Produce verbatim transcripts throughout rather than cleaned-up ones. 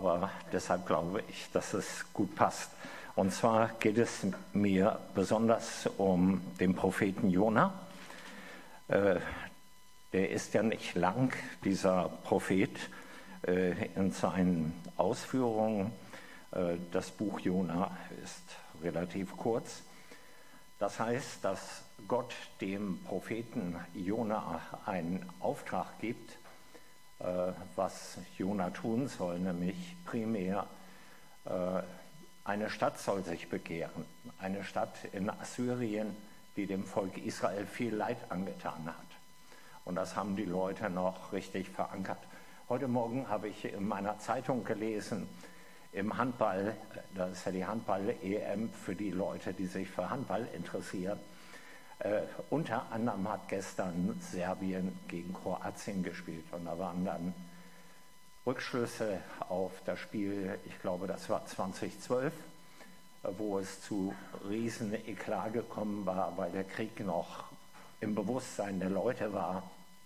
aber deshalb glaube ich, dass es gut passt. Und zwar geht es mir besonders um den Propheten Jona. Äh, der ist ja nicht lang, dieser Prophet, äh, in seinen Ausführungen. Äh, das Buch Jona ist relativ kurz. Das heißt, dass Gott dem Propheten Jona einen Auftrag gibt, äh, was Jona tun soll, nämlich primär äh, eine Stadt soll sich bekehren, eine Stadt in Assyrien, die dem Volk Israel viel Leid angetan hat. Und das haben die Leute noch richtig verankert. Heute Morgen habe ich in meiner Zeitung gelesen, im Handball, das ist ja die Handball-E M für die Leute, die sich für Handball interessieren, äh, unter anderem hat gestern Serbien gegen Kroatien gespielt. Und da waren dann Rückschlüsse auf das Spiel, ich glaube, das war zweitausendzwölf, wo es zu riesen Eklat gekommen war, weil der Krieg noch im Bewusstsein der Leute war,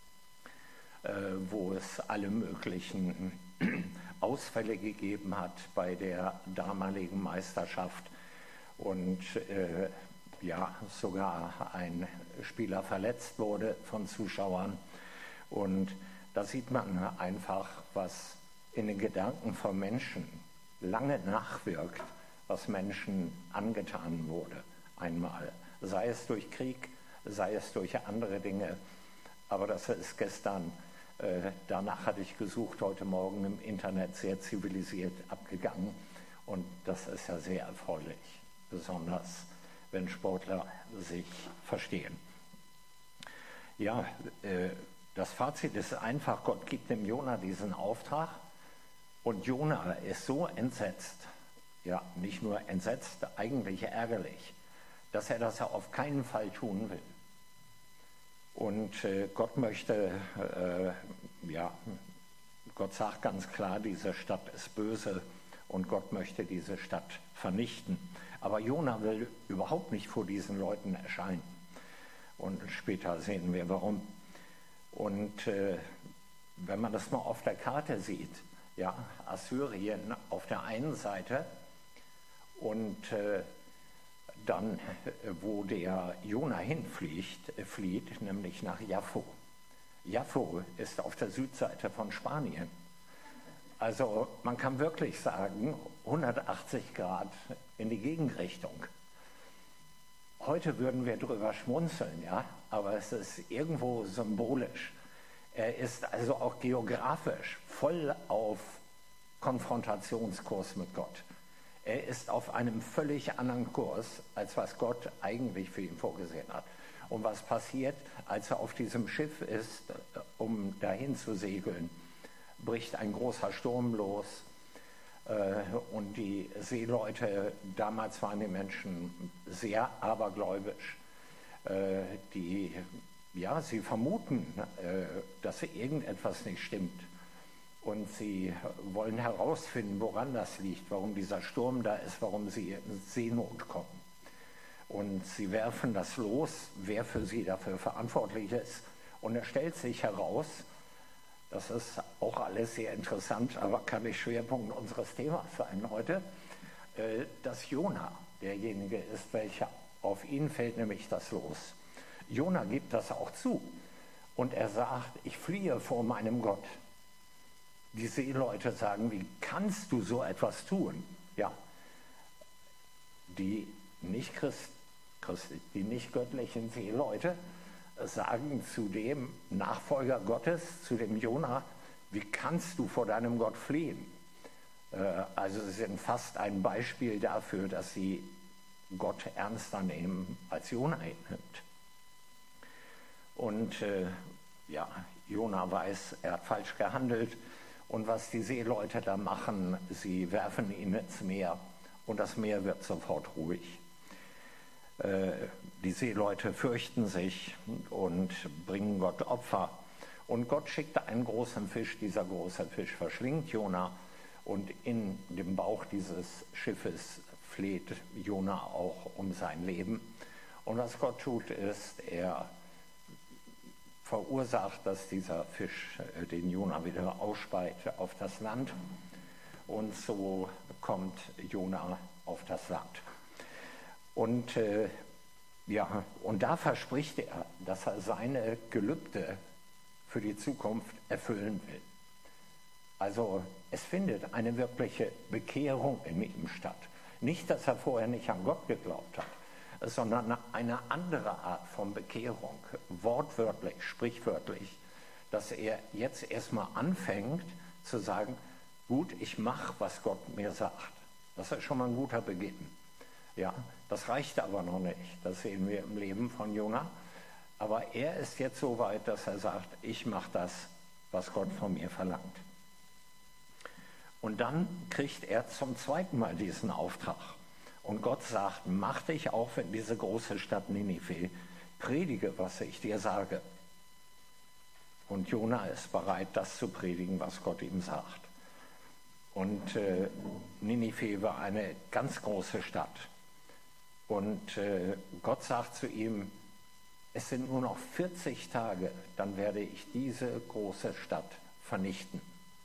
äh, wo es alle möglichen Ausfälle gegeben hat bei der damaligen Meisterschaft und äh, ja, sogar ein Spieler verletzt wurde von Zuschauern. Und da sieht man einfach, was in den Gedanken von Menschen lange nachwirkt, was Menschen angetan wurde einmal. Sei es durch Krieg, sei es durch andere Dinge. Aber das ist gestern, äh, danach hatte ich gesucht, heute Morgen im Internet sehr zivilisiert abgegangen. Und das ist ja sehr erfreulich, besonders wenn Sportler sich verstehen. Ja, äh, das Fazit ist einfach, Gott gibt dem Jona diesen Auftrag und Jona ist so entsetzt, ja, nicht nur entsetzt, eigentlich ärgerlich, dass er das ja auf keinen Fall tun will. Und äh, Gott möchte, äh, ja, Gott sagt ganz klar, diese Stadt ist böse und Gott möchte diese Stadt vernichten. Aber Jona will überhaupt nicht vor diesen Leuten erscheinen. Und später sehen wir, warum. Und äh, wenn man das mal auf der Karte sieht, ja, Assyrien auf der einen Seite und äh, dann, wo der Jona hinfliegt, äh, flieht, nämlich nach Jaffo. Jaffo ist auf der Südseite von Spanien. Also man kann wirklich sagen, hundertachtzig Grad in die Gegenrichtung. Heute würden wir drüber schmunzeln, ja, aber es ist irgendwo symbolisch. Er ist also auch geografisch voll auf Konfrontationskurs mit Gott. Er ist auf einem völlig anderen Kurs, als was Gott eigentlich für ihn vorgesehen hat. Und was passiert, als er auf diesem Schiff ist, um dahin zu segeln, bricht ein großer Sturm los. Und die Seeleute, damals waren die Menschen sehr abergläubisch. Die, ja, sie vermuten, dass irgendetwas nicht stimmt. Und sie wollen herausfinden, woran das liegt, warum dieser Sturm da ist, warum sie in Seenot kommen. Und sie werfen das los, wer für sie dafür verantwortlich ist. Und es stellt sich heraus, das ist auch alles sehr interessant, aber kann nicht Schwerpunkt unseres Themas sein heute, dass Jona derjenige ist, welcher auf ihn fällt nämlich das los. Jona gibt das auch zu und er sagt, ich fliehe vor meinem Gott. Die Seeleute sagen, wie kannst du so etwas tun? Ja, die nicht Christ, Christ, die nicht göttlichen Seeleute sagen zu dem Nachfolger Gottes, zu dem Jona, wie kannst du vor deinem Gott fliehen? Also sie sind fast ein Beispiel dafür, dass sie Gott ernster nehmen, als Jona ihn nimmt. Und äh, ja, Jona weiß, er hat falsch gehandelt. Und was die Seeleute da machen, sie werfen ihn ins Meer und das Meer wird sofort ruhig. Äh, die Seeleute fürchten sich und bringen Gott Opfer. Und Gott schickte einen großen Fisch, dieser große Fisch verschlingt Jona und in dem Bauch dieses Schiffes fleht Jona auch um sein Leben. Und was Gott tut, ist, er verursacht, dass dieser Fisch den Jona wieder ausspeit auf das Land. Und Und so kommt Jona auf das Land. Und äh, ja, und da verspricht er, dass er seine Gelübde für die Zukunft erfüllen will. Also es findet eine wirkliche Bekehrung in ihm statt. Nicht, dass er vorher nicht an Gott geglaubt hat, sondern eine andere Art von Bekehrung, wortwörtlich, sprichwörtlich, dass er jetzt erstmal anfängt zu sagen, gut, ich mache, was Gott mir sagt. Das ist schon mal ein guter Beginn. Ja, das reicht aber noch nicht. Das sehen wir im Leben von Jona. Aber er ist jetzt so weit, dass er sagt, ich mache das, was Gott von mir verlangt. Und dann kriegt er zum zweiten Mal diesen Auftrag. Und Gott sagt, mach dich auf in diese große Stadt Ninive, predige, was ich dir sage. Und Jona ist bereit, das zu predigen, was Gott ihm sagt. Und äh, Ninive war eine ganz große Stadt. Und äh, Gott sagt zu ihm, es sind nur noch vierzig Tage, dann werde ich diese große Stadt vernichten.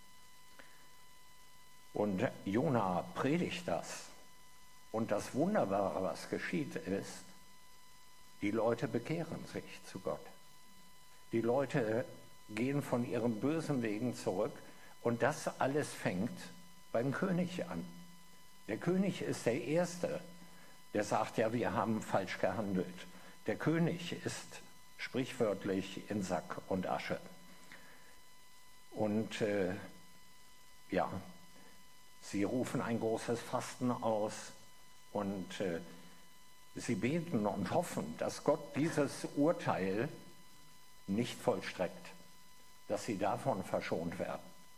Und Jona predigt das. Und das Wunderbare, was geschieht, ist, die Leute bekehren sich zu Gott. Die Leute gehen von ihren bösen Wegen zurück. Und das alles fängt beim König an. Der König ist der Erste, der sagt, ja, wir haben falsch gehandelt. Der König ist sprichwörtlich in Sack und Asche. Und äh, ja, sie rufen ein großes Fasten aus und äh, sie beten und hoffen, dass Gott dieses Urteil nicht vollstreckt, dass sie davon verschont werden.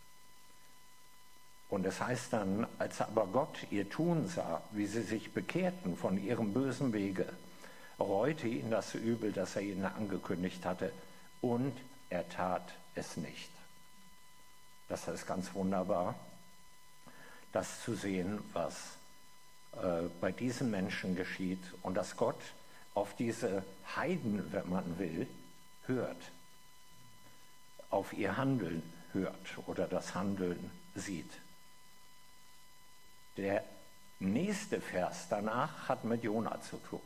Und es heißt dann, als aber Gott ihr Tun sah, wie sie sich bekehrten von ihrem bösen Wege, reute ihn das Übel, das er ihnen angekündigt hatte, und er tat es nicht. Das ist ganz wunderbar, das zu sehen, was äh, bei diesen Menschen geschieht und dass Gott auf diese Heiden, wenn man will, hört, auf ihr Handeln hört oder das Handeln sieht. Der nächste Vers danach hat mit Jona zu tun.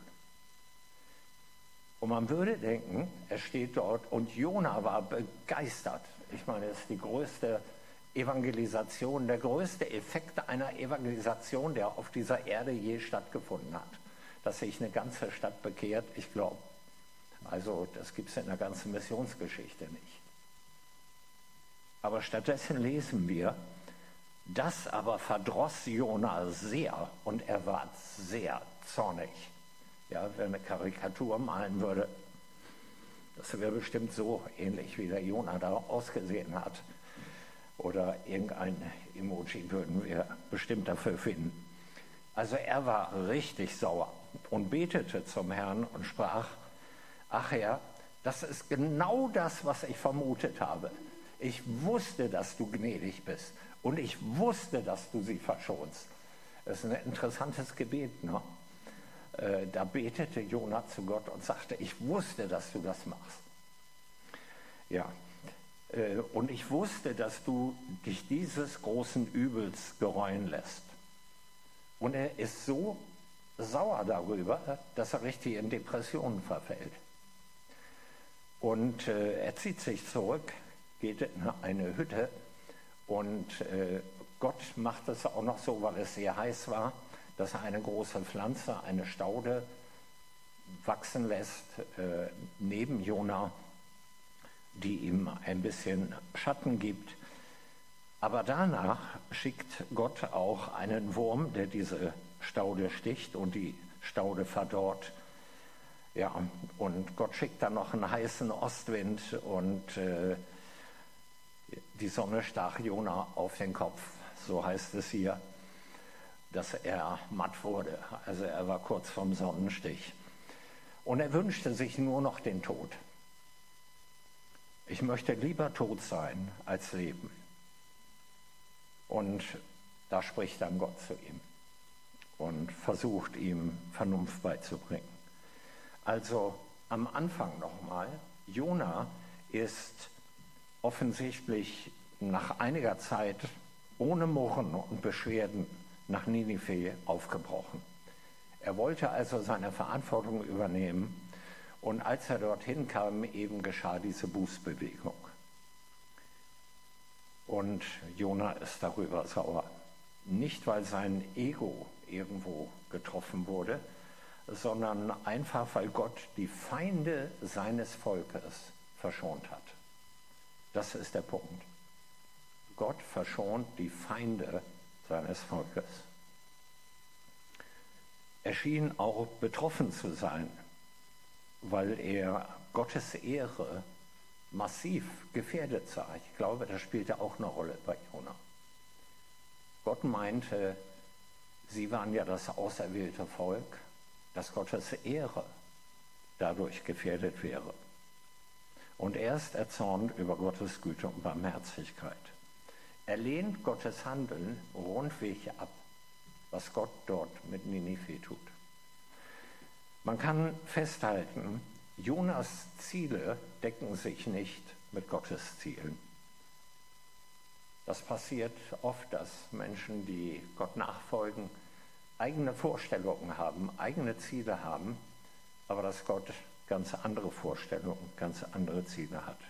Und man würde denken, es steht dort, und Jona war begeistert. Ich meine, das ist die größte Evangelisation, der größte Effekt einer Evangelisation, der auf dieser Erde je stattgefunden hat. Dass sich eine ganze Stadt bekehrt, ich glaube, also das gibt es in der ganzen Missionsgeschichte nicht. Aber stattdessen lesen wir, das aber verdross Jona sehr und er war sehr zornig. Ja, wer eine Karikatur malen würde, das wäre bestimmt so ähnlich, wie der Jona da ausgesehen hat. Oder irgendein Emoji würden wir bestimmt dafür finden. Also er war richtig sauer und betete zum Herrn und sprach, ach Herr, das ist genau das, was ich vermutet habe. Ich wusste, dass du gnädig bist und ich wusste, dass du sie verschonst. Das ist ein interessantes Gebet, ne? Äh, da betete Jona zu Gott und sagte, ich wusste, dass du das machst. Ja, äh, und ich wusste, dass du dich dieses großen Übels gereuen lässt. Und er ist so sauer darüber, dass er richtig in Depressionen verfällt. Und äh, er zieht sich zurück, geht in eine Hütte und äh, Gott macht es auch noch so, weil es sehr heiß war, dass er eine große Pflanze, eine Staude wachsen lässt äh, neben Jona, die ihm ein bisschen Schatten gibt. Aber danach schickt Gott auch einen Wurm, der diese Staude sticht und die Staude verdorrt. Ja, und Gott schickt dann noch einen heißen Ostwind und äh, die Sonne stach Jona auf den Kopf. So heißt es hier, dass er matt wurde. Also er war kurz vorm Sonnenstich. Und er wünschte sich nur noch den Tod. Ich möchte lieber tot sein als leben. Und da spricht dann Gott zu ihm und versucht ihm Vernunft beizubringen. Also am Anfang nochmal, Jona ist offensichtlich nach einiger Zeit ohne Murren und Beschwerden nach Ninive aufgebrochen. Er wollte also seine Verantwortung übernehmen und als er dorthin kam, eben geschah diese Bußbewegung. Und Jona ist darüber sauer. Nicht, weil sein Ego irgendwo getroffen wurde, sondern einfach, weil Gott die Feinde seines Volkes verschont hat. Das ist der Punkt. Gott verschont die Feinde seines Volkes. Er schien auch betroffen zu sein, weil er Gottes Ehre massiv gefährdet sah. Ich glaube, das spielte auch eine Rolle bei Jona. Gott meinte, sie waren ja das auserwählte Volk, dass Gottes Ehre dadurch gefährdet wäre. Und er ist erzürnt über Gottes Güte und Barmherzigkeit. Er lehnt Gottes Handeln rundweg ab, was Gott dort mit Ninive tut. Man kann festhalten, Jonas Ziele decken sich nicht mit Gottes Zielen. Das passiert oft, dass Menschen, die Gott nachfolgen, eigene Vorstellungen haben, eigene Ziele haben, aber dass Gott ganz andere Vorstellungen, ganz andere Ziele hat.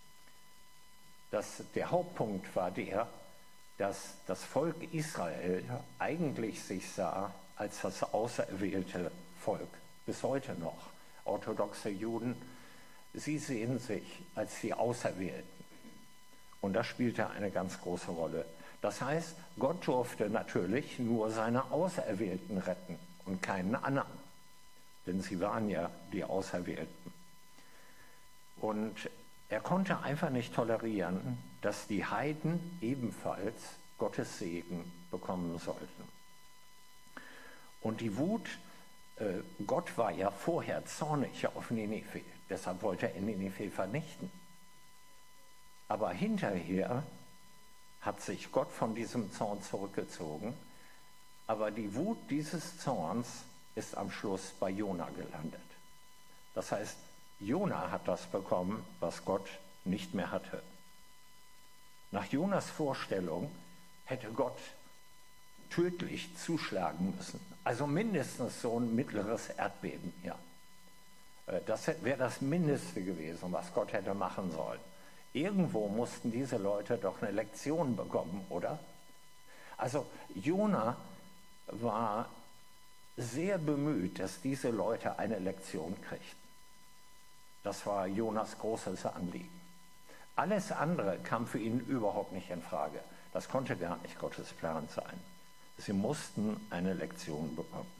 Das, der Hauptpunkt war der, dass das Volk Israel eigentlich sich sah als das auserwählte Volk. Bis heute noch. Orthodoxe Juden, sie sehen sich als die Auserwählten. Und das spielte eine ganz große Rolle. Das heißt, Gott durfte natürlich nur seine Auserwählten retten und keinen anderen. Denn sie waren ja die Auserwählten. Und er konnte einfach nicht tolerieren, dass die Heiden ebenfalls Gottes Segen bekommen sollten. Und die Wut, äh, Gott war ja vorher zornig auf Ninive, deshalb wollte er Ninive vernichten. Aber hinterher hat sich Gott von diesem Zorn zurückgezogen, aber die Wut dieses Zorns ist am Schluss bei Jona gelandet. Das heißt, Jona hat das bekommen, was Gott nicht mehr hatte. Nach Jonas Vorstellung hätte Gott tödlich zuschlagen müssen. Also mindestens so ein mittleres Erdbeben hier. Das wäre das Mindeste gewesen, was Gott hätte machen sollen. Irgendwo mussten diese Leute doch eine Lektion bekommen, oder? Also Jona war sehr bemüht, dass diese Leute eine Lektion kriegten. Das war Jonas großes Anliegen. Alles andere kam für ihn überhaupt nicht in Frage. Das konnte gar nicht Gottes Plan sein. Sie mussten eine Lektion bekommen.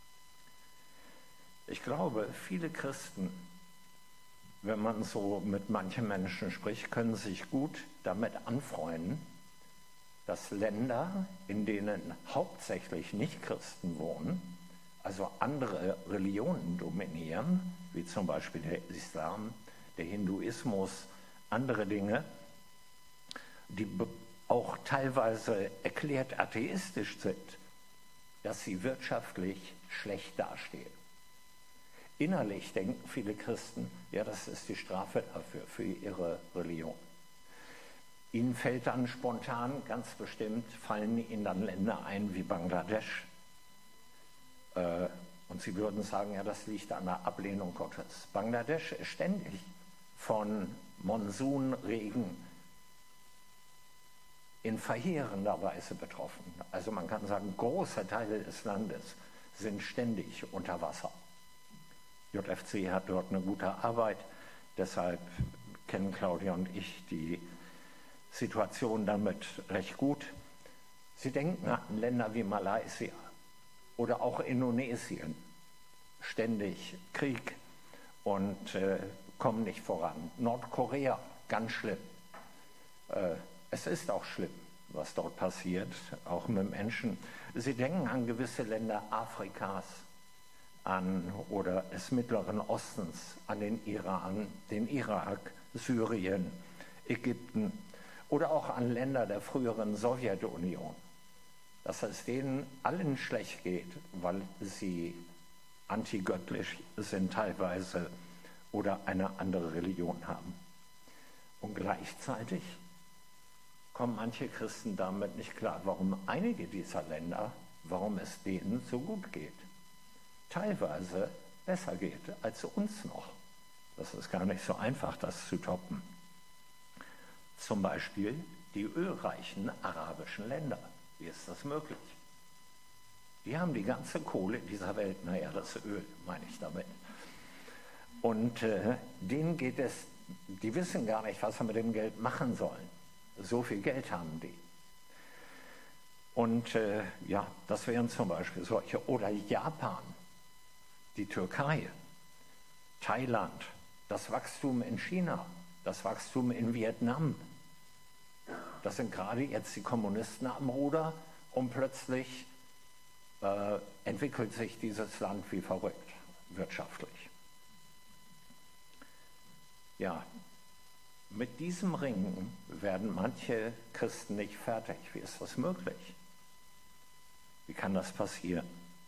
Ich glaube, viele Christen, wenn man so mit manchen Menschen spricht, können sich gut damit anfreunden, dass Länder, in denen hauptsächlich Nichtchristen wohnen, also andere Religionen dominieren, wie zum Beispiel der Islam, der Hinduismus, andere Dinge, die auch teilweise erklärt atheistisch sind, dass sie wirtschaftlich schlecht dastehen. Innerlich denken viele Christen, ja, das ist die Strafe dafür, für ihre Religion. Ihnen fällt dann spontan, ganz bestimmt, fallen ihnen dann Länder ein wie Bangladesch. Äh, und sie würden sagen, ja, das liegt an der Ablehnung Gottes. Bangladesch ist ständig von Monsunregen in verheerender Weise betroffen. Also man kann sagen, große Teile des Landes sind ständig unter Wasser. J F C hat dort eine gute Arbeit, deshalb kennen Claudia und ich die Situation damit recht gut. Sie denken an Länder wie Malaysia oder auch Indonesien, ständig Krieg und äh, kommen nicht voran. Nordkorea, ganz schlimm. Äh, es ist auch schlimm, was dort passiert, auch mit Menschen. Sie denken an gewisse Länder Afrikas, an oder des Mittleren Ostens, an den Iran, den Irak, Syrien, Ägypten oder auch an Länder der früheren Sowjetunion, dass es denen allen schlecht geht, weil sie antigöttlich sind teilweise oder eine andere Religion haben. Und gleichzeitig kommen manche Christen damit nicht klar, warum einige dieser Länder, warum es denen so gut geht. Teilweise besser geht als uns noch. Das ist gar nicht so einfach, das zu toppen. Zum Beispiel die ölreichen arabischen Länder. Wie ist das möglich? Die haben die ganze Kohle dieser Welt, naja, das Öl meine ich damit. Und äh, denen geht es, die wissen gar nicht, was sie mit dem Geld machen sollen. So viel Geld haben die. Und äh, ja, das wären zum Beispiel solche. Oder Japan, die Türkei, Thailand, das Wachstum in China, das Wachstum in Vietnam. Das sind gerade jetzt die Kommunisten am Ruder und plötzlich äh, entwickelt sich dieses Land wie verrückt, wirtschaftlich. Ja, mit diesem Ringen werden manche Christen nicht fertig. Wie ist das möglich? Wie kann das passieren?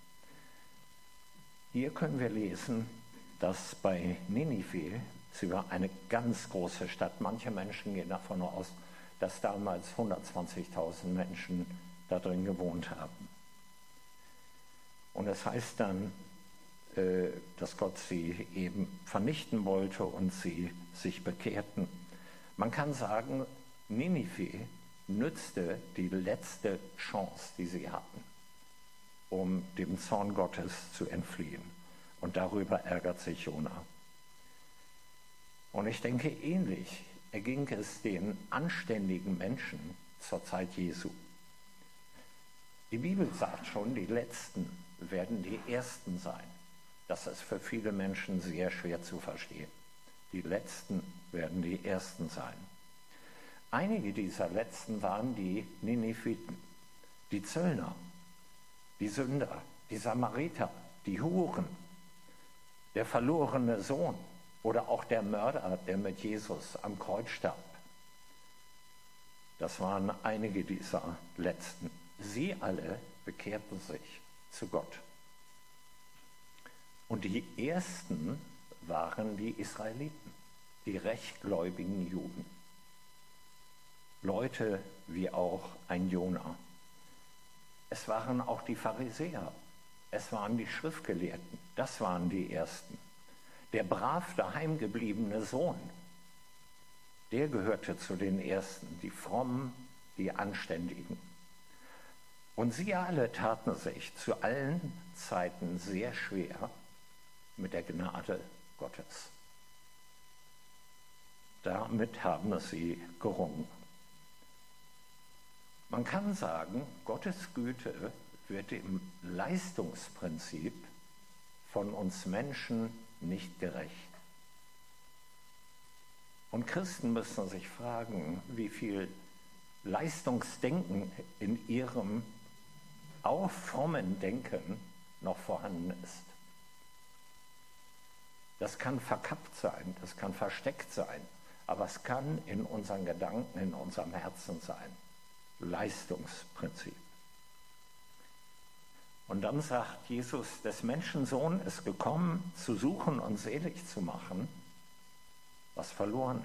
Hier können wir lesen, dass bei Ninive, sie war eine ganz große Stadt, manche Menschen gehen davon aus, dass damals hundertzwanzigtausend Menschen da drin gewohnt haben. Und es heißt dann, dass Gott sie eben vernichten wollte und sie sich bekehrten. Man kann sagen, Ninive nützte die letzte Chance, die sie hatten, um dem Zorn Gottes zu entfliehen. Und darüber ärgert sich Jona. Und ich denke, ähnlich erging es den anständigen Menschen zur Zeit Jesu. Die Bibel sagt schon, die Letzten werden die Ersten sein. Das ist für viele Menschen sehr schwer zu verstehen. Die Letzten werden die Ersten sein. Einige dieser Letzten waren die Nineviten, die Zöllner, die Sünder, die Samariter, die Huren, der verlorene Sohn oder auch der Mörder, der mit Jesus am Kreuz starb. Das waren einige dieser Letzten. Sie alle bekehrten sich zu Gott. Und die Ersten waren die Israeliten, die rechtgläubigen Juden. Leute wie auch ein Jona. Es waren auch die Pharisäer, es waren die Schriftgelehrten, das waren die Ersten. Der brav daheim gebliebene Sohn, der gehörte zu den Ersten, die Frommen, die Anständigen. Und sie alle taten sich zu allen Zeiten sehr schwer mit der Gnade Gottes. Damit haben sie gerungen. Man kann sagen, Gottes Güte wird dem Leistungsprinzip von uns Menschen nicht gerecht. Und Christen müssen sich fragen, wie viel Leistungsdenken in ihrem auch frommen Denken noch vorhanden ist. Das kann verkappt sein, das kann versteckt sein, aber es kann in unseren Gedanken, in unserem Herzen sein. Leistungsprinzip. Und dann sagt Jesus, des Menschensohn ist gekommen, zu suchen und selig zu machen, was verloren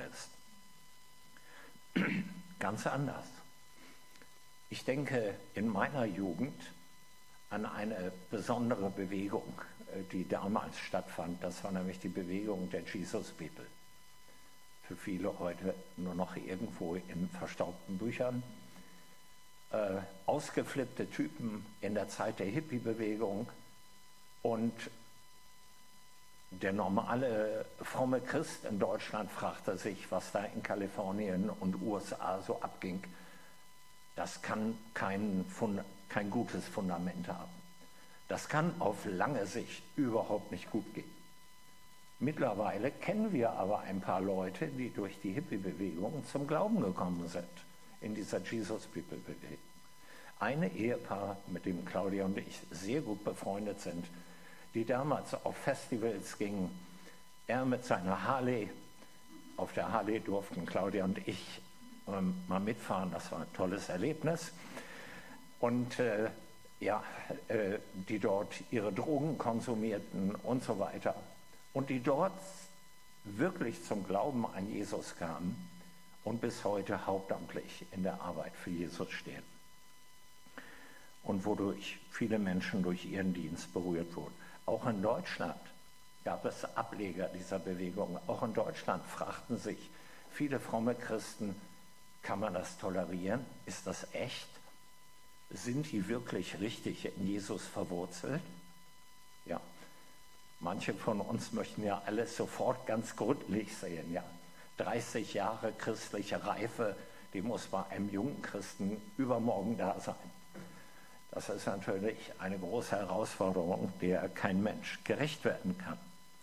ist. Ganz anders. Ich denke in meiner Jugend an eine besondere Bewegung, die damals stattfand. Das war nämlich die Bewegung der Jesus-Bibel. Für viele heute nur noch irgendwo in verstaubten Büchern. Äh, ausgeflippte Typen in der Zeit der Hippie-Bewegung. Und der normale fromme Christ in Deutschland fragte sich, was da in Kalifornien und U S A so abging. Das kann kein, Fund, kein gutes Fundament haben. Das kann auf lange Sicht überhaupt nicht gut gehen. Mittlerweile kennen wir aber ein paar Leute, die durch die Hippie-Bewegung zum Glauben gekommen sind, in dieser Jesus-People-Bewegung. Eine Ehepaar, mit dem Claudia und ich sehr gut befreundet sind, die damals auf Festivals gingen. Er mit seiner Harley, auf der Harley durften Claudia und ich ähm, mal mitfahren, das war ein tolles Erlebnis. Und äh, ja, äh, die dort ihre Drogen konsumierten und so weiter. Und die dort wirklich zum Glauben an Jesus kamen und bis heute hauptamtlich in der Arbeit für Jesus stehen. Und wodurch viele Menschen durch ihren Dienst berührt wurden. Auch in Deutschland gab es Ableger dieser Bewegung. Auch in Deutschland fragten sich viele fromme Christen, kann man das tolerieren? Ist das echt? Sind die wirklich richtig in Jesus verwurzelt? Ja. Manche von uns möchten ja alles sofort ganz gründlich sehen. Ja. dreißig Jahre christliche Reife, die muss bei einem jungen Christen übermorgen da sein. Das ist natürlich eine große Herausforderung, der kein Mensch gerecht werden kann.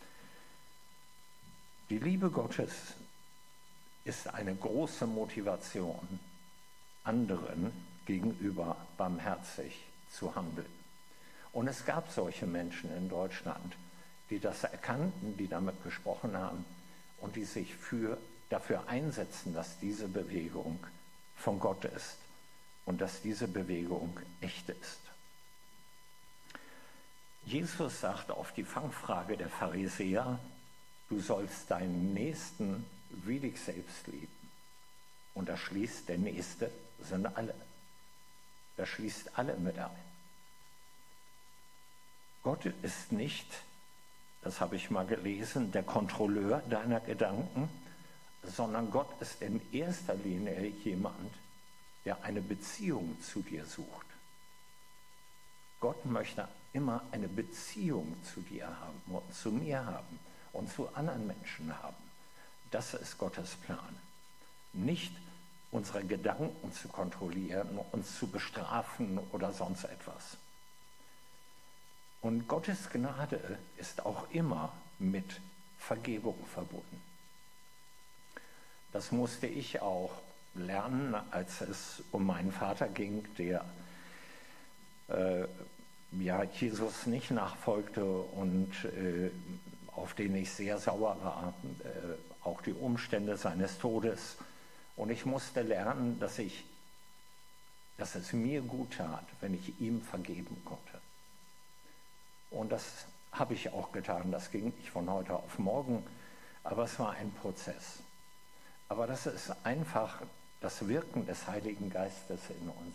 Die Liebe Gottes ist eine große Motivation, anderen gegenüber barmherzig zu handeln. Und es gab solche Menschen in Deutschland, die das erkannten, die damit gesprochen haben und die sich für, dafür einsetzen, dass diese Bewegung von Gott ist und dass diese Bewegung echt ist. Jesus sagt auf die Fangfrage der Pharisäer, du sollst deinen Nächsten wie dich selbst lieben. Und das schließt, der Nächste sind alle. Das schließt alle mit ein. Gott ist nicht, das habe ich mal gelesen, der Kontrolleur deiner Gedanken, sondern Gott ist in erster Linie jemand, der eine Beziehung zu dir sucht. Gott möchte immer eine Beziehung zu dir haben und zu mir haben und zu anderen Menschen haben. Das ist Gottes Plan. Nicht unsere Gedanken zu kontrollieren, uns zu bestrafen oder sonst etwas. Und Gottes Gnade ist auch immer mit Vergebung verbunden. Das musste ich auch lernen, als es um meinen Vater ging, der äh, ja, Jesus nicht nachfolgte und äh, auf den ich sehr sauer war, äh, auch die Umstände seines Todes. Und ich musste lernen, dass, ich, dass es mir gut tat, wenn ich ihm vergeben konnte. Und das habe ich auch getan. Das ging nicht von heute auf morgen, aber es war ein Prozess. Aber das ist einfach das Wirken des Heiligen Geistes in uns.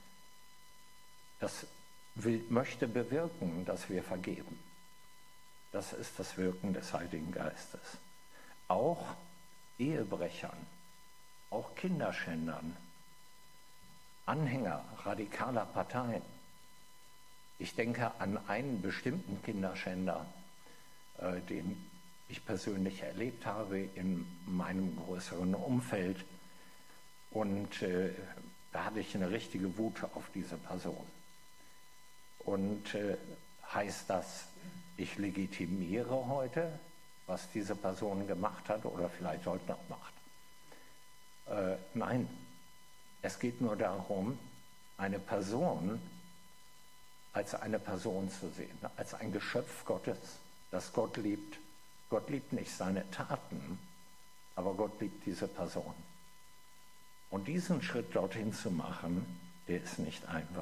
Das will, möchte bewirken, dass wir vergeben. Das ist das Wirken des Heiligen Geistes. Auch Ehebrechern, auch Kinderschändern, Anhänger radikaler Parteien. Ich denke an einen bestimmten Kinderschänder, äh, den ich persönlich erlebt habe in meinem größeren Umfeld. Und äh, da hatte ich eine richtige Wut auf diese Person. Und äh, heißt das, ich legitimiere heute, was diese Person gemacht hat oder vielleicht heute noch macht? Äh, nein, es geht nur darum, eine Person als eine Person zu sehen, als ein Geschöpf Gottes, das Gott liebt. Gott liebt nicht seine Taten, aber Gott liebt diese Person. Und diesen Schritt dorthin zu machen, der ist nicht einfach.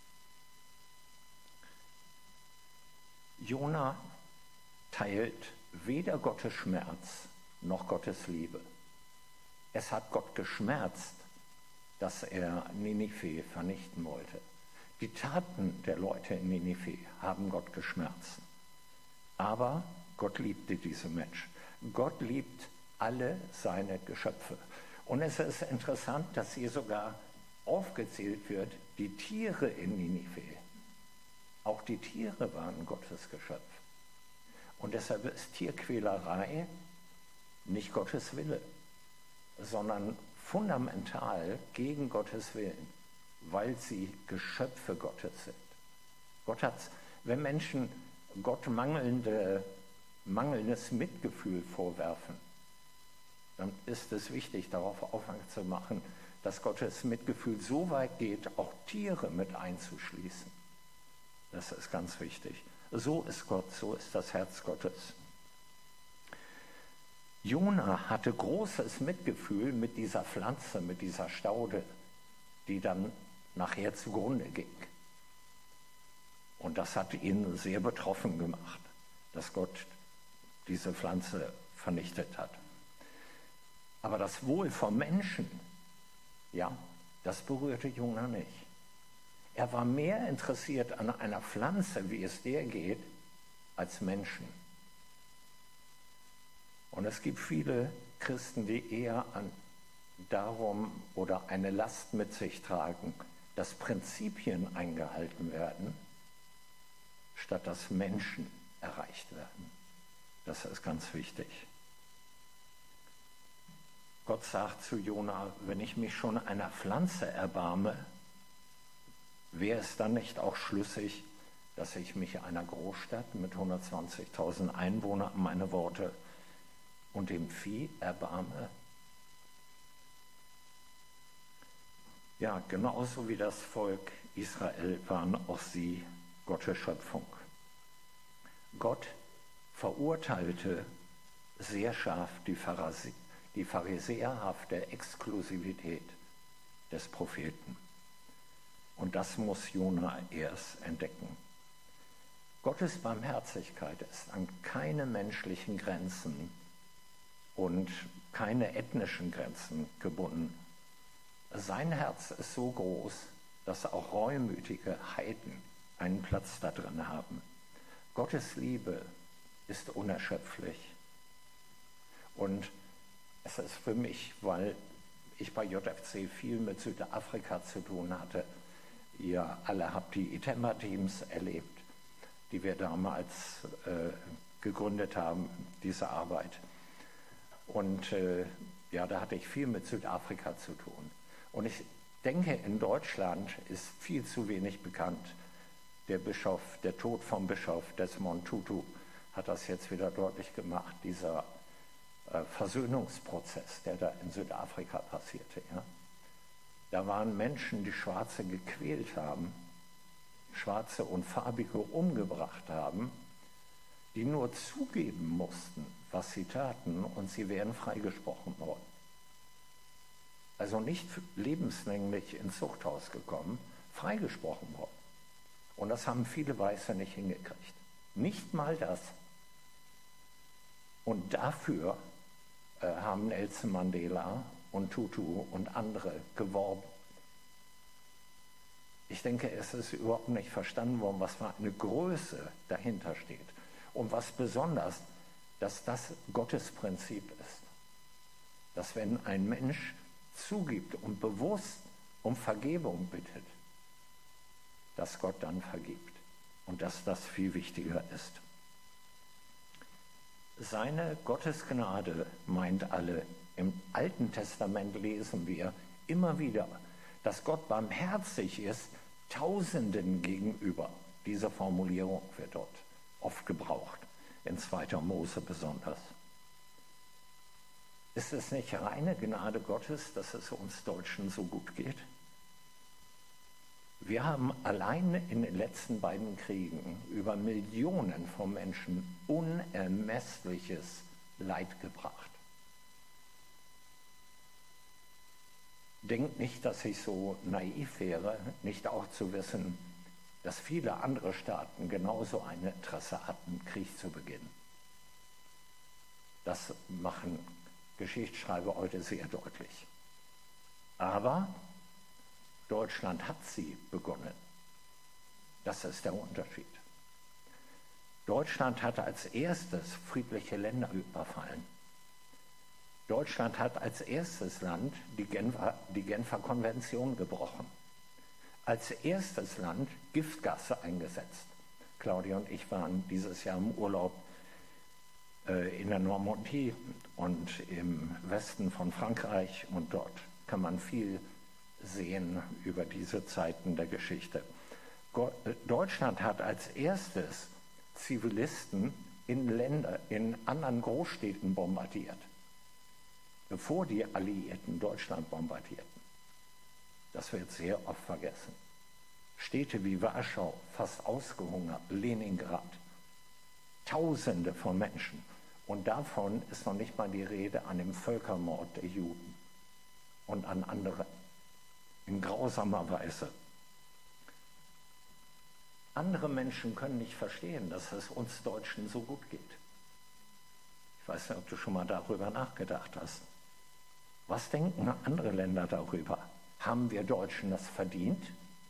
Jona teilt weder Gottes Schmerz noch Gottes Liebe. Es hat Gott geschmerzt, dass er Ninive vernichten wollte. Die Taten der Leute in Ninive haben Gott geschmerzt. Aber Gott liebte diese Menschen. Gott liebt alle seine Geschöpfe. Und es ist interessant, dass hier sogar aufgezählt wird, die Tiere in Ninive. Auch die Tiere waren Gottes Geschöpf. Und deshalb ist Tierquälerei nicht Gottes Wille, sondern fundamental gegen Gottes Willen, weil sie Geschöpfe Gottes sind. Gott hat's, wenn Menschen Gott mangelnde, mangelndes Mitgefühl vorwerfen, dann ist es wichtig, darauf aufmerksam zu machen, dass Gottes Mitgefühl so weit geht, auch Tiere mit einzuschließen. Das ist ganz wichtig. So ist Gott, so ist das Herz Gottes. Jona hatte großes Mitgefühl mit dieser Pflanze, mit dieser Staude, die dann nachher zugrunde ging. Und das hat ihn sehr betroffen gemacht, dass Gott diese Pflanze vernichtet hat. Aber das Wohl von Menschen, ja, das berührte Jona nicht. Er war mehr interessiert an einer Pflanze, wie es der geht, als Menschen. Und es gibt viele Christen, die eher an darum oder eine Last mit sich tragen, dass Prinzipien eingehalten werden, statt dass Menschen erreicht werden. Das ist ganz wichtig. Gott sagt zu Jona, wenn ich mich schon einer Pflanze erbarme, wäre es dann nicht auch schlüssig, dass ich mich einer Großstadt mit hundertzwanzigtausend Einwohnern, meine Worte, und dem Vieh erbarme? Ja, genauso wie das Volk Israel waren auch sie Gottes Schöpfung. Gott verurteilte sehr scharf die, Pharisi- die pharisäerhafte Exklusivität des Propheten. Und das muss Jona erst entdecken. Gottes Barmherzigkeit ist an keine menschlichen Grenzen und keine ethnischen Grenzen gebunden. Sein Herz ist so groß, dass auch reumütige Heiden einen Platz da drin haben. Gottes Liebe ist unerschöpflich. Und es ist für mich, weil ich bei J F C viel mit Südafrika zu tun hatte, ihr alle habt die Itemba-Teams erlebt, die wir damals äh, gegründet haben, diese Arbeit. Und äh, ja, da hatte ich viel mit Südafrika zu tun. Und ich denke, in Deutschland ist viel zu wenig bekannt. Der Bischof, der Tod vom Bischof Desmond Tutu hat das jetzt wieder deutlich gemacht, dieser äh, Versöhnungsprozess, der da in Südafrika passierte. Ja? Da waren Menschen, die Schwarze gequält haben, Schwarze und Farbige umgebracht haben, die nur zugeben mussten, was sie taten, und sie wären freigesprochen worden. Also nicht lebenslänglich ins Zuchthaus gekommen, freigesprochen worden. Und das haben viele Weiße nicht hingekriegt. Nicht mal das. Und dafür äh, haben Nelson Mandela und Tutu und andere geworben. Ich denke, es ist überhaupt nicht verstanden worden, was für eine Größe dahinter steht. Und was besonders, dass das Gottes Prinzip ist. Dass wenn ein Mensch zugibt und bewusst um Vergebung bittet, dass Gott dann vergibt und dass das viel wichtiger ist. Seine Gottesgnade meint alle. Im Alten Testament lesen wir immer wieder, dass Gott barmherzig ist, Tausenden gegenüber. Diese Formulierung wird dort oft gebraucht, in zweiter Mose besonders. Ist es nicht reine Gnade Gottes, dass es uns Deutschen so gut geht? Wir haben allein in den letzten beiden Kriegen über Millionen von Menschen unermessliches Leid gebracht. Denkt nicht, dass ich so naiv wäre, nicht auch zu wissen, dass viele andere Staaten genauso ein Interesse hatten, Krieg zu beginnen. Das machen Geschichtsschreiber heute sehr deutlich. Aber Deutschland hat sie begonnen. Das ist der Unterschied. Deutschland hat als erstes friedliche Länder überfallen. Deutschland hat als erstes Land die Genfer, die Genfer Konvention gebrochen. Als erstes Land Giftgasse eingesetzt. Claudia und ich waren dieses Jahr im Urlaub äh, in der Normandie und im Westen von Frankreich, und dort kann man viel sehen über diese Zeiten der Geschichte. Go- Deutschland hat als erstes Zivilisten in Länder, in anderen Großstädten bombardiert, bevor die Alliierten Deutschland bombardierten. Das wird sehr oft vergessen. Städte wie Warschau, fast ausgehungert, Leningrad, Tausende von Menschen. Und davon ist noch nicht mal die Rede an dem Völkermord der Juden und an andere in grausamer Weise. Andere Menschen können nicht verstehen, dass es uns Deutschen so gut geht. Ich weiß nicht, ob du schon mal darüber nachgedacht hast. Was denken andere Länder darüber? Haben wir Deutschen das verdient?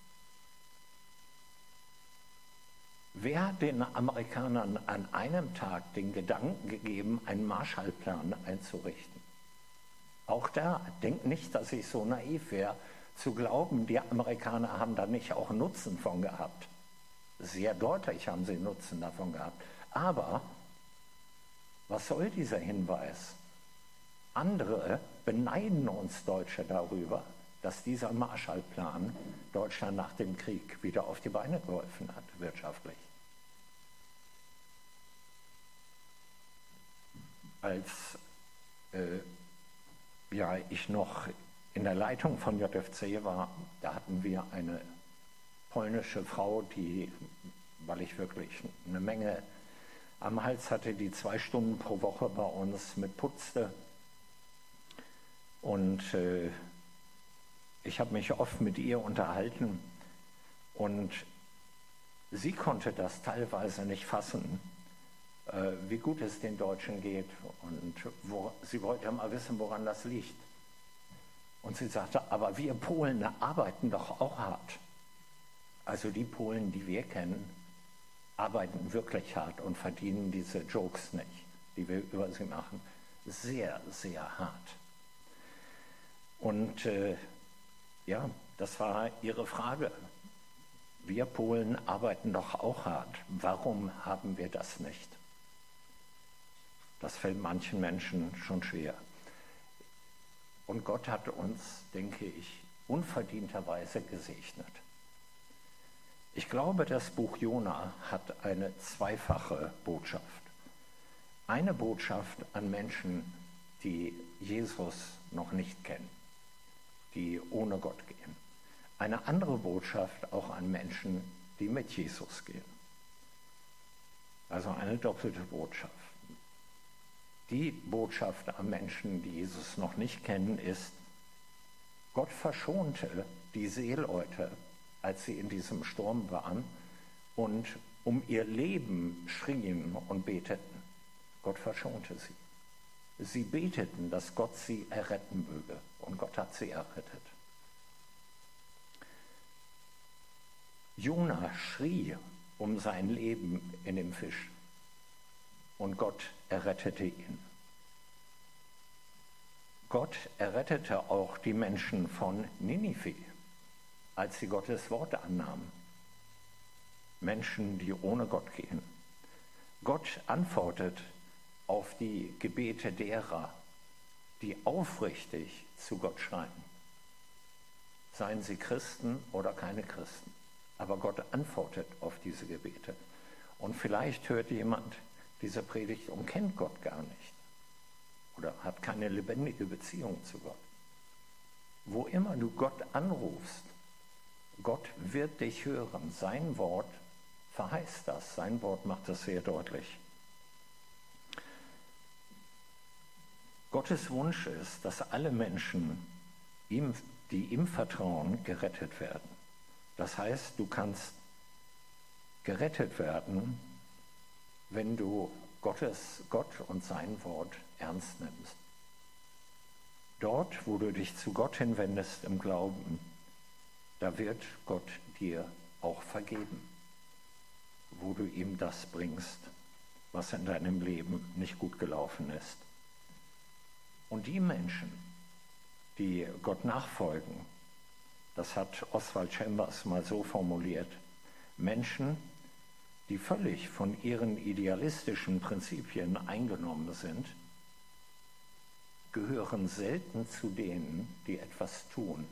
Wer hat den Amerikanern an einem Tag den Gedanken gegeben, einen Marshallplan einzurichten? Auch da, denkt nicht, dass ich so naiv wäre, zu glauben, die Amerikaner haben da nicht auch Nutzen von gehabt. Sehr deutlich haben sie Nutzen davon gehabt. Aber was soll dieser Hinweis? Andere beneiden uns Deutsche darüber, dass dieser Marshallplan Deutschland nach dem Krieg wieder auf die Beine geholfen hat, wirtschaftlich. Als äh, ja, ich noch in der Leitung von J F C war, da hatten wir eine polnische Frau, die, weil ich wirklich eine Menge am Hals hatte, die zwei Stunden pro Woche bei uns mit putzte. Und äh, ich habe mich oft mit ihr unterhalten und sie konnte das teilweise nicht fassen, äh, wie gut es den Deutschen geht. Und wo, sie wollte mal wissen, woran das liegt. Und sie sagte, aber wir Polen arbeiten doch auch hart. Also die Polen, die wir kennen, arbeiten wirklich hart und verdienen diese Jokes nicht, die wir über sie machen. Sehr, sehr hart. Und äh, ja, das war ihre Frage. Wir Polen arbeiten doch auch hart. Warum haben wir das nicht? Das fällt manchen Menschen schon schwer. Und Gott hat uns, denke ich, unverdienterweise gesegnet. Ich glaube, das Buch Jona hat eine zweifache Botschaft. Eine Botschaft an Menschen, die Jesus noch nicht kennen, die ohne Gott gehen. Eine andere Botschaft auch an Menschen, die mit Jesus gehen. Also eine doppelte Botschaft. Die Botschaft an Menschen, die Jesus noch nicht kennen, ist, Gott verschonte die Seeleute, als sie in diesem Sturm waren und um ihr Leben schrien und beteten. Gott verschonte sie. Sie beteten, dass Gott sie erretten möge, und Gott hat sie errettet. Jona schrie um sein Leben in dem Fisch und Gott errettete ihn. Gott errettete auch die Menschen von Ninive, als sie Gottes Worte annahmen. Menschen, die ohne Gott gehen. Gott antwortet auf die Gebete derer, die aufrichtig zu Gott schreien. Seien sie Christen oder keine Christen. Aber Gott antwortet auf diese Gebete. Und vielleicht hört jemand diese Predigt und kennt Gott gar nicht. Oder hat keine lebendige Beziehung zu Gott. Wo immer du Gott anrufst, Gott wird dich hören. Sein Wort verheißt das. Sein Wort macht das sehr deutlich. Gottes Wunsch ist, dass alle Menschen, ihm, die ihm vertrauen, gerettet werden. Das heißt, du kannst gerettet werden, wenn du Gottes, Gott und sein Wort ernst nimmst. Dort, wo du dich zu Gott hinwendest im Glauben, da wird Gott dir auch vergeben, wo du ihm das bringst, was in deinem Leben nicht gut gelaufen ist. Und die Menschen, die Gott nachfolgen, das hat Oswald Chambers mal so formuliert, Menschen, die völlig von ihren idealistischen Prinzipien eingenommen sind, gehören selten zu denen, die etwas tun.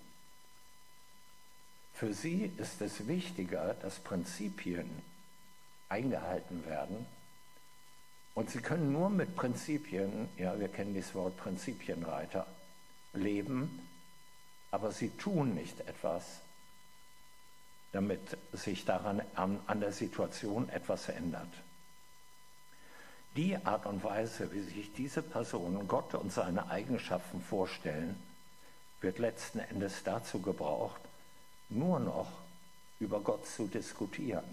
Für sie ist es wichtiger, dass Prinzipien eingehalten werden. Und sie können nur mit Prinzipien, ja, wir kennen dieses Wort Prinzipienreiter, leben, aber sie tun nicht etwas, damit sich daran an, an der Situation etwas ändert. Die Art und Weise, wie sich diese Personen Gott und seine Eigenschaften vorstellen, wird letzten Endes dazu gebraucht, nur noch über Gott zu diskutieren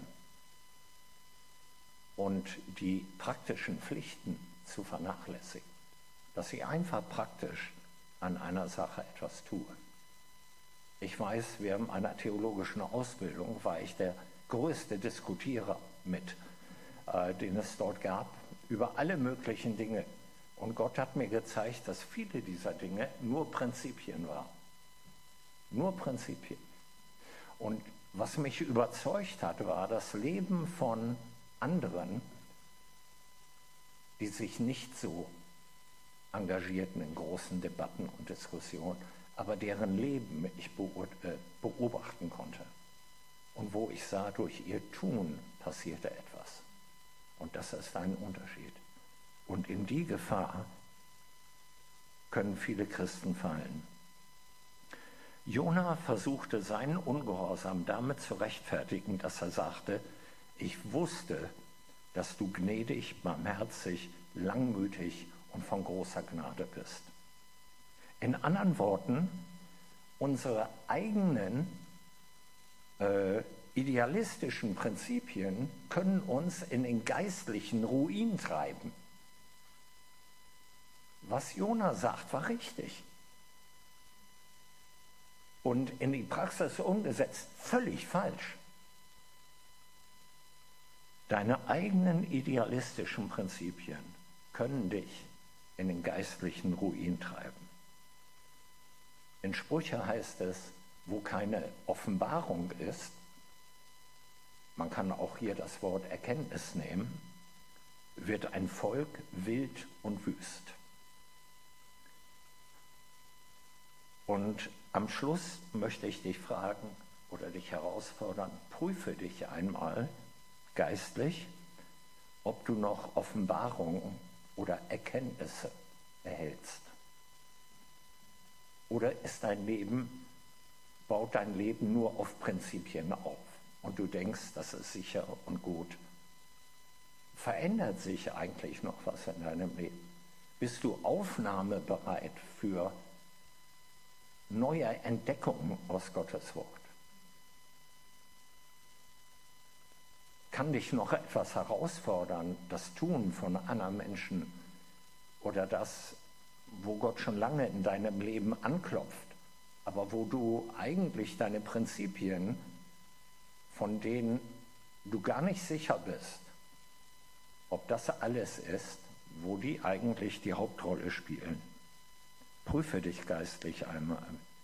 und die praktischen Pflichten zu vernachlässigen. Dass sie einfach praktisch an einer Sache etwas tue. Ich weiß, während meiner theologischen Ausbildung war ich der größte Diskutierer mit, äh, den es dort gab, über alle möglichen Dinge. Und Gott hat mir gezeigt, dass viele dieser Dinge nur Prinzipien waren. Nur Prinzipien. Und was mich überzeugt hat, war das Leben von anderen, die sich nicht so engagierten in großen Debatten und Diskussionen, aber deren Leben ich beobachten konnte. Und wo ich sah, durch ihr Tun passierte etwas. Und das ist ein Unterschied. Und in die Gefahr können viele Christen fallen. Jona versuchte seinen Ungehorsam damit zu rechtfertigen, dass er sagte, ich wusste, dass du gnädig, barmherzig, langmütig und von großer Gnade bist. In anderen Worten, unsere eigenen äh, idealistischen Prinzipien können uns in den geistlichen Ruin treiben. Was Jona sagt, war richtig. Und in die Praxis umgesetzt, völlig falsch. Deine eigenen idealistischen Prinzipien können dich in den geistlichen Ruin treiben. In Sprüche heißt es, wo keine Offenbarung ist, man kann auch hier das Wort Erkenntnis nehmen, wird ein Volk wild und wüst. Und am Schluss möchte ich dich fragen oder dich herausfordern, prüfe dich einmal geistlich, ob du noch Offenbarungen oder Erkenntnisse erhältst. Oder ist dein Leben, baut dein Leben nur auf Prinzipien auf und du denkst, das ist sicher und gut. Verändert sich eigentlich noch was in deinem Leben? Bist du aufnahmebereit für neue Entdeckungen aus Gottes Wort? Kann dich noch etwas herausfordern, das Tun von anderen Menschen oder das, wo Gott schon lange in deinem Leben anklopft, aber wo du eigentlich deine Prinzipien, von denen du gar nicht sicher bist, ob das alles ist, wo die eigentlich die Hauptrolle spielen. Prüfe dich geistlich einmal.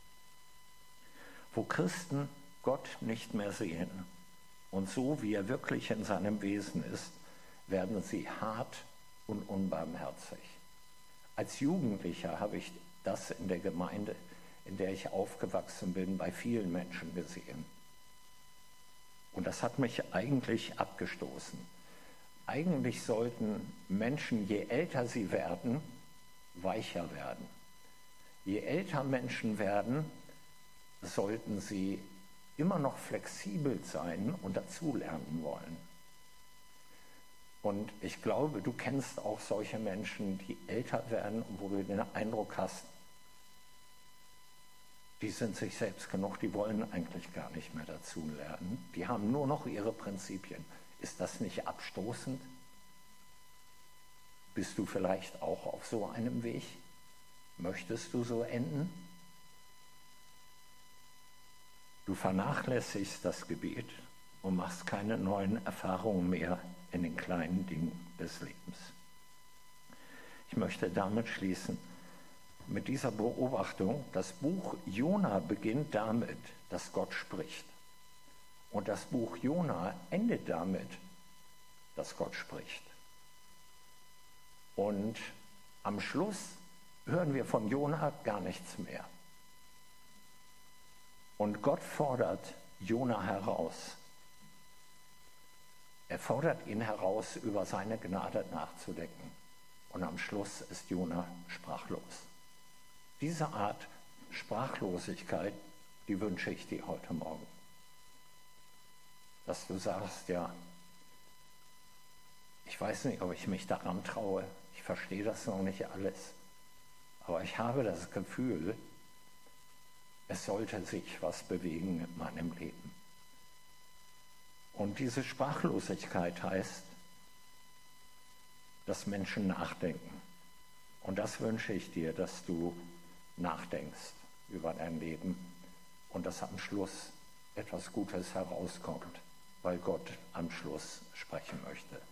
Wo Christen Gott nicht mehr sehen und so, wie er wirklich in seinem Wesen ist, werden sie hart und unbarmherzig. Als Jugendlicher habe ich das in der Gemeinde, in der ich aufgewachsen bin, bei vielen Menschen gesehen. Und das hat mich eigentlich abgestoßen. Eigentlich sollten Menschen, je älter sie werden, weicher werden. Je älter Menschen werden, sollten sie immer noch flexibel sein und dazulernen wollen. Und ich glaube, du kennst auch solche Menschen, die älter werden und wo du den Eindruck hast, die sind sich selbst genug, die wollen eigentlich gar nicht mehr dazulernen. Die haben nur noch ihre Prinzipien. Ist das nicht abstoßend? Bist du vielleicht auch auf so einem Weg? Möchtest du so enden? Du vernachlässigst das Gebet und machst keine neuen Erfahrungen mehr in den kleinen Dingen des Lebens. Ich möchte damit schließen, mit dieser Beobachtung, das Buch Jona beginnt damit, dass Gott spricht. Und das Buch Jona endet damit, dass Gott spricht. Und am Schluss hören wir von Jona gar nichts mehr. Und Gott fordert Jona heraus. Er fordert ihn heraus, über seine Gnade nachzudenken. Und am Schluss ist Jona sprachlos. Diese Art Sprachlosigkeit, die wünsche ich dir heute Morgen. Dass du sagst, ja, ich weiß nicht, ob ich mich daran traue, ich verstehe das noch nicht alles, aber ich habe das Gefühl, es sollte sich was bewegen in meinem Leben. Und diese Sprachlosigkeit heißt, dass Menschen nachdenken. Und das wünsche ich dir, dass du nachdenkst über dein Leben und dass am Schluss etwas Gutes herauskommt, weil Gott am Schluss sprechen möchte.